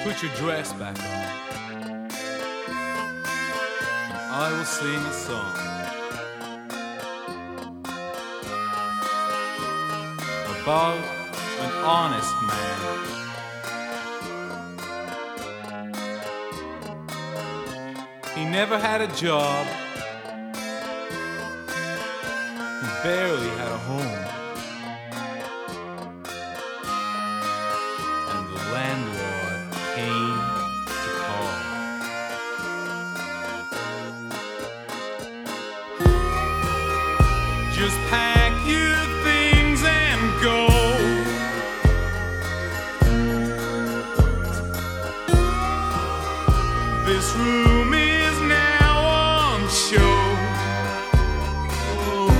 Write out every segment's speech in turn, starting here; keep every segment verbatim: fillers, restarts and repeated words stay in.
Put your dress back on. I will sing a song about an honest man. He never had a job. He barely had a home. And the landlord came to call. Just pack your things and go. This room is now on show. Oh.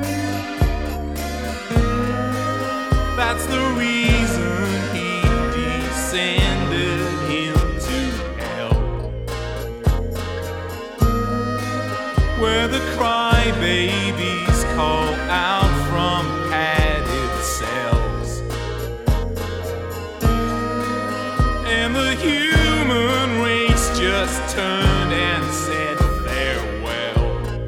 That's the reason he descended into hell, where the crybabies call out from padded cells, and the human race just turned and said farewell.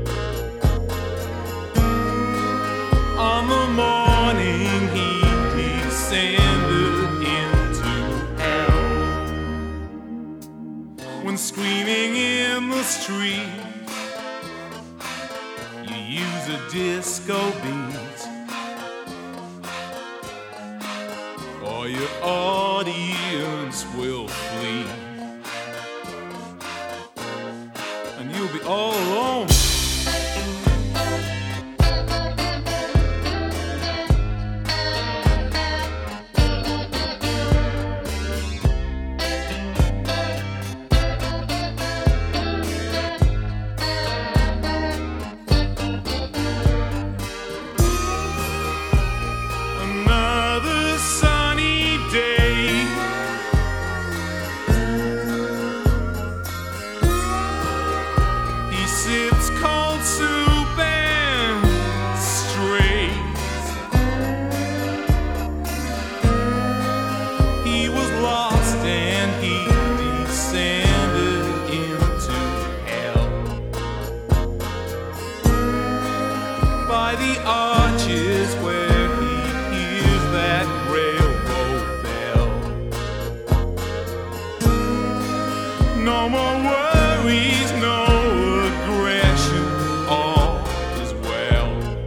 On the morning he descended into hell, when screaming in the street you use a disco beat, or your audience will flee, and you'll be all alone. Another sunny day, he sips cold soup and strays. He was lost and he descended into hell, by the arches where he hears that railroad bell. No more worries, no aggression, all is well.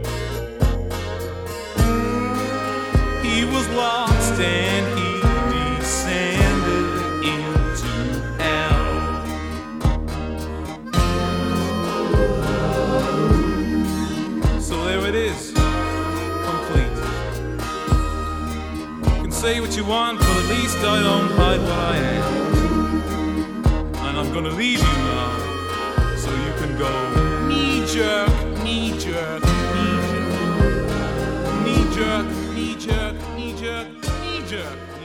He was lost and he descended into hell. So there it is, complete. You can say what you want, but at least I don't hide what I am. And I'm gonna leave you now, so you can go knee jerk, knee jerk, knee jerk, knee jerk, knee jerk, knee jerk, knee jerk.